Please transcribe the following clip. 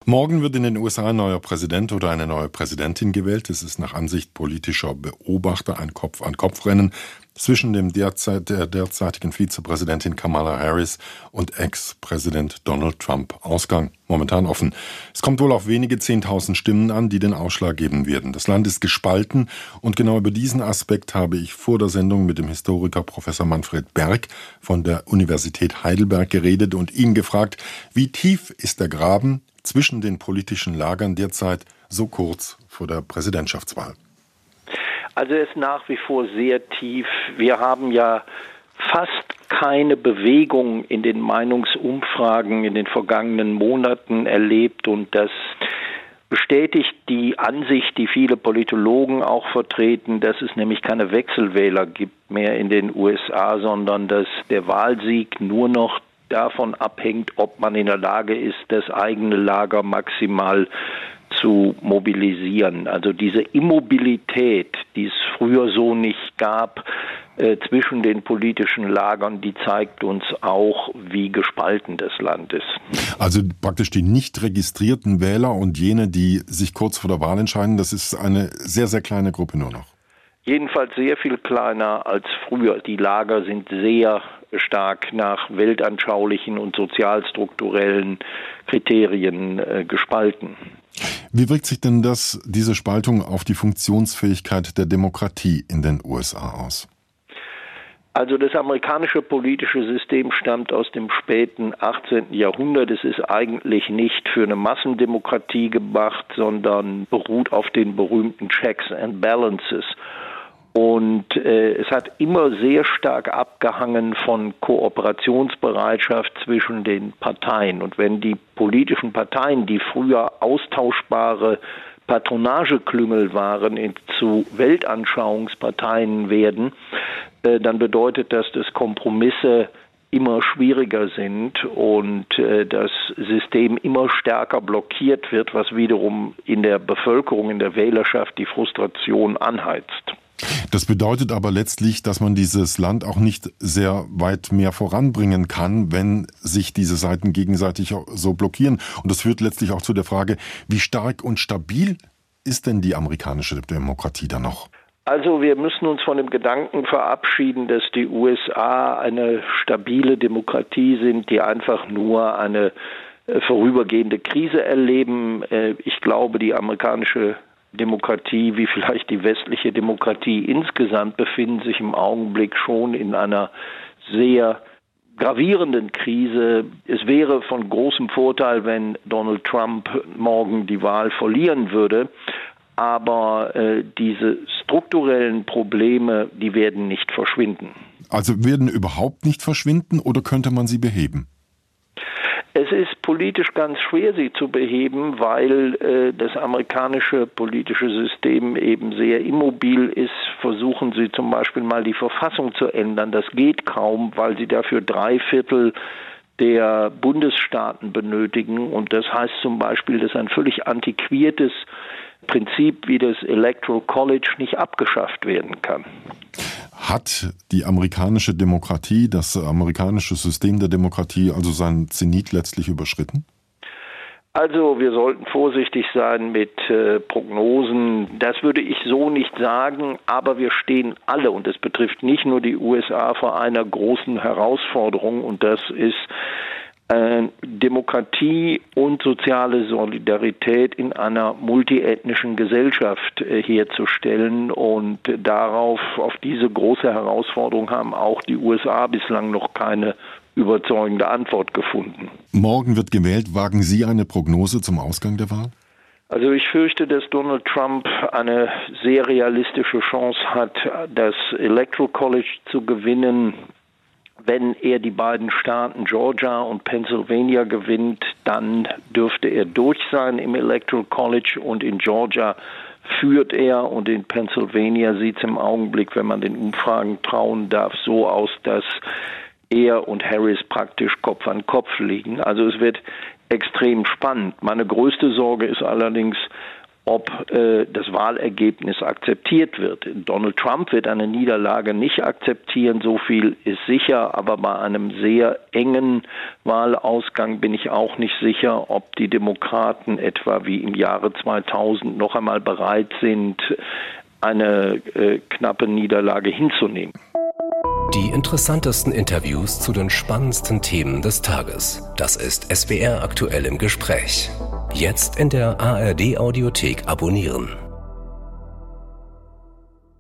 Morgen wird in den USA ein neuer Präsident oder eine neue Präsidentin gewählt. Es ist nach Ansicht politischer Beobachter ein Kopf-an-Kopf-Rennen zwischen der derzeitigen Vizepräsidentin Kamala Harris und Ex-Präsident Donald Trump. Ausgang momentan offen. Es kommt wohl auf wenige 10.000 Stimmen an, die den Ausschlag geben werden. Das Land ist gespalten und genau über diesen Aspekt habe ich vor der Sendung mit dem Historiker Professor Manfred Berg von der Universität Heidelberg geredet und ihn gefragt, wie tief ist der Graben zwischen den politischen Lagern derzeit so kurz vor der Präsidentschaftswahl? Also es ist nach wie vor sehr tief. Wir haben ja fast keine Bewegung in den Meinungsumfragen in den vergangenen Monaten erlebt und das bestätigt die Ansicht, die viele Politologen auch vertreten, dass es nämlich keine Wechselwähler gibt mehr in den USA, sondern dass der Wahlsieg nur noch davon abhängt, ob man in der Lage ist, das eigene Lager maximal zu mobilisieren. Also diese Immobilität, die es früher so nicht gab, zwischen den politischen Lagern, die zeigt uns auch, wie gespalten das Land ist. Also praktisch die nicht registrierten Wähler und jene, die sich kurz vor der Wahl entscheiden, das ist eine sehr, sehr kleine Gruppe nur noch. Jedenfalls sehr viel kleiner als früher. Die Lager sind sehr stark nach weltanschaulichen und sozialstrukturellen Kriterien gespalten. Wie wirkt sich denn diese Spaltung auf die Funktionsfähigkeit der Demokratie in den USA aus? Also das amerikanische politische System stammt aus dem späten 18. Jahrhundert. Es ist eigentlich nicht für eine Massendemokratie gemacht, sondern beruht auf den berühmten Checks and Balances. Und es hat immer sehr stark abgehangen von Kooperationsbereitschaft zwischen den Parteien. Und wenn die politischen Parteien, die früher austauschbare Patronageklüngel waren, zu Weltanschauungsparteien werden, dann bedeutet das, dass Kompromisse immer schwieriger sind und das System immer stärker blockiert wird, was wiederum in der Bevölkerung, in der Wählerschaft die Frustration anheizt. Das bedeutet aber letztlich, dass man dieses Land auch nicht sehr weit mehr voranbringen kann, wenn sich diese Seiten gegenseitig so blockieren. Und das führt letztlich auch zu der Frage, wie stark und stabil ist denn die amerikanische Demokratie da noch? Also wir müssen uns von dem Gedanken verabschieden, dass die USA eine stabile Demokratie sind, die einfach nur eine vorübergehende Krise erleben. Ich glaube, die amerikanische Demokratie, wie vielleicht die westliche Demokratie insgesamt, befinden sich im Augenblick schon in einer sehr gravierenden Krise. Es wäre von großem Vorteil, wenn Donald Trump morgen die Wahl verlieren würde, aber diese strukturellen Probleme, die werden nicht verschwinden. Also werden überhaupt nicht verschwinden oder könnte man sie beheben? Es ist politisch ganz schwer, sie zu beheben, weil das amerikanische politische System eben sehr immobil ist. Versuchen Sie zum Beispiel mal die Verfassung zu ändern. Das geht kaum, weil Sie dafür 3/4 der Bundesstaaten benötigen. Und das heißt zum Beispiel, dass ein völlig antiquiertes Prinzip wie das Electoral College nicht abgeschafft werden kann. Hat die amerikanische Demokratie, das amerikanische System der Demokratie also seinen Zenit letztlich überschritten? Also wir sollten vorsichtig sein mit Prognosen. Das würde ich so nicht sagen, aber wir stehen alle, und das betrifft nicht nur die USA, vor einer großen Herausforderung, und das ist Demokratie und soziale Solidarität in einer multiethnischen Gesellschaft herzustellen. Und auf diese große Herausforderung haben auch die USA bislang noch keine überzeugende Antwort gefunden. Morgen wird gewählt. Wagen Sie eine Prognose zum Ausgang der Wahl? Also ich fürchte, dass Donald Trump eine sehr realistische Chance hat, das Electoral College zu gewinnen. Wenn er die beiden Staaten Georgia und Pennsylvania gewinnt, dann dürfte er durch sein im Electoral College, und in Georgia führt er, und in Pennsylvania sieht es im Augenblick, wenn man den Umfragen trauen darf, so aus, dass er und Harris praktisch Kopf an Kopf liegen. Also es wird extrem spannend. Meine größte Sorge ist allerdings, ob das Wahlergebnis akzeptiert wird. Donald Trump wird eine Niederlage nicht akzeptieren, so viel ist sicher, aber bei einem sehr engen Wahlausgang bin ich auch nicht sicher, ob die Demokraten etwa wie im Jahre 2000 noch einmal bereit sind, eine knappe Niederlage hinzunehmen. Die interessantesten Interviews zu den spannendsten Themen des Tages. Das ist SWR aktuell im Gespräch. Jetzt in der ARD Audiothek abonnieren.